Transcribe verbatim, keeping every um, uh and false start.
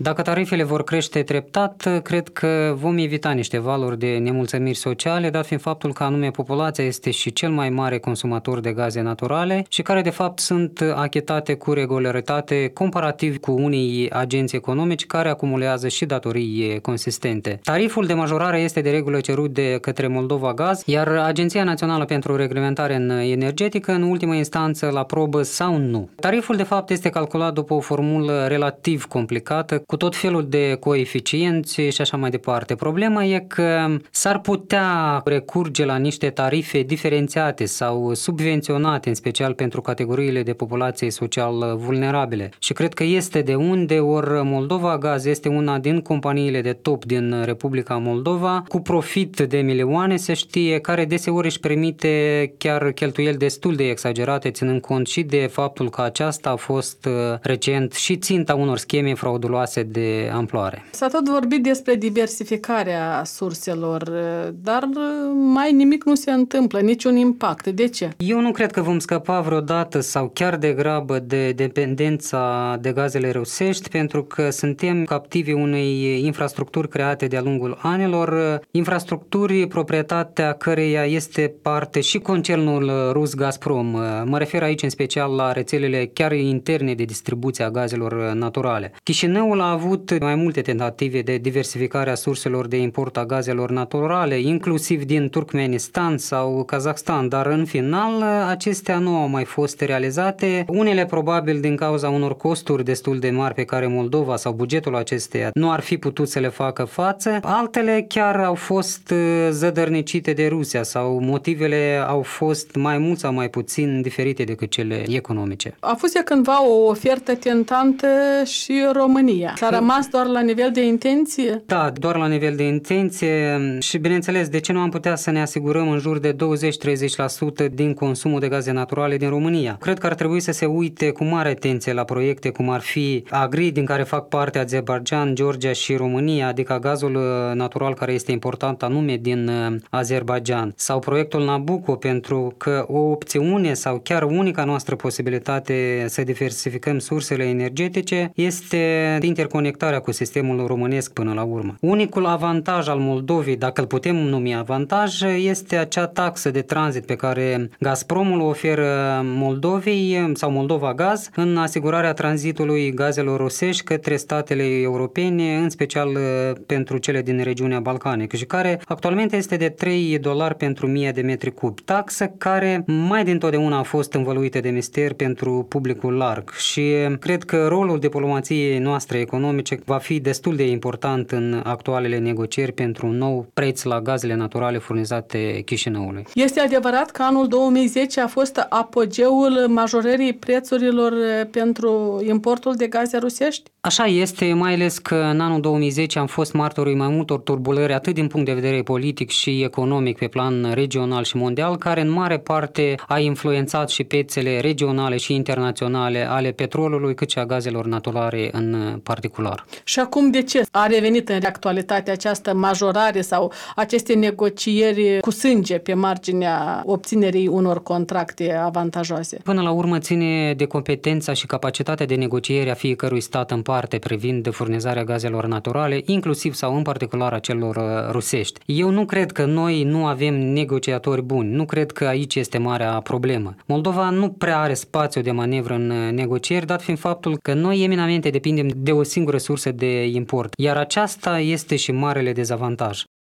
Dacă tarifele vor crește treptat, cred că vom evita niște valuri de nemulțumiri sociale, dat fiind faptul că anume populația este și cel mai mare consumator de gaze naturale și care de fapt sunt achitate cu regularitate comparativ cu unii agenți economici care acumulează și datorii consistente. Tariful de majorare este de regulă cerut de către Moldova Gaz, iar Agenția Națională pentru Reglementare Energetică în ultimă instanță îl aprobă sau nu. Tariful de fapt este calculat după o formulă relativ complicată, cu tot felul de coeficienți și așa mai departe. Problema e că s-ar putea recurge la niște tarife diferențiate sau subvenționate, în special pentru categoriile de populație social vulnerabile. Și cred că este de unde, ori Moldova Gaz este una din companiile de top din Republica Moldova, cu profit de milioane, se știe, care deseori își permite chiar cheltuieli destul de exagerate, ținând cont și de faptul că aceasta a fost recent și ținta unor scheme frauduloase de amploare. S-a tot vorbit despre diversificarea surselor, dar mai nimic nu se întâmplă, niciun impact. De ce? Eu nu cred că vom scăpa vreodată sau chiar degrabă de dependența de gazele rusești, pentru că suntem captivi unei infrastructuri create de-a lungul anilor, infrastructuri proprietatea căreia este parte și concernul rus Gazprom. Mă refer aici în special la rețelele chiar interne de distribuție a gazelor naturale. Chișinăul a avut mai multe tentative de diversificare a surselor de import a gazelor naturale, inclusiv din Turkmenistan sau Kazakhstan, dar în final acestea nu au mai fost realizate, unele probabil din cauza unor costuri destul de mari pe care Moldova sau bugetul acesteia nu ar fi putut să le facă față, altele chiar au fost zădărnicite de Rusia sau motivele au fost mai mult sau mai puțin diferite decât cele economice. A fost cândva o ofertă tentantă și România. S-a rămas doar la nivel de intenție? Da, doar la nivel de intenție și bineînțeles, de ce nu am putea să ne asigurăm în jur de douăzeci-treizeci la sută din consumul de gaze naturale din România? Cred că ar trebui să se uite cu mare atenție la proiecte cum ar fi Agri, din care fac parte Azerbaidjan, Georgia și România, adică gazul natural care este important anume din Azerbaidjan, sau proiectul Nabucco, pentru că o opțiune sau chiar unica noastră posibilitate să diversificăm sursele energetice este interconectarea cu sistemul românesc până la urmă. Unicul avantaj al Moldovei, dacă îl putem numi avantaj, este acea taxă de tranzit pe care Gazpromul o oferă Moldovei sau Moldova Gaz în asigurarea tranzitului gazelor rusești către statele europene, în special pentru cele din regiunea balcanică, și care actualmente este de trei dolari pentru o mie de metri cub. Taxă care mai dintotdeauna a fost învăluită de mister pentru publicul larg și cred că rolul diplomației noastre economice va fi destul de important în actualele negocieri pentru un nou preț la gazele naturale furnizate Chișinăului. Este adevărat că anul două mii zece a fost apogeul majorării prețurilor pentru importul de gaze rusești? Așa este, mai ales că în anul două mii zece am fost martorii mai multor turbulări atât din punct de vedere politic și economic pe plan regional și mondial, care în mare parte a influențat și piețele regionale și internaționale ale petrolului, cât și a gazelor naturale în particular. Și acum de ce a revenit în actualitate această majorare sau aceste negocieri cu sânge pe marginea obținerii unor contracte avantajoase? Până la urmă ține de competența și capacitatea de negociere a fiecărui stat în parte privind furnizarea gazelor naturale, inclusiv sau în particular a celor rusești. Eu nu cred că noi nu avem negociatori buni, nu cred că aici este marea problemă. Moldova nu prea are spațiu de manevră în negocieri, dat fiind faptul că noi eminamente depindem de o singură sursă de import, iar aceasta este și marele dezavantaj.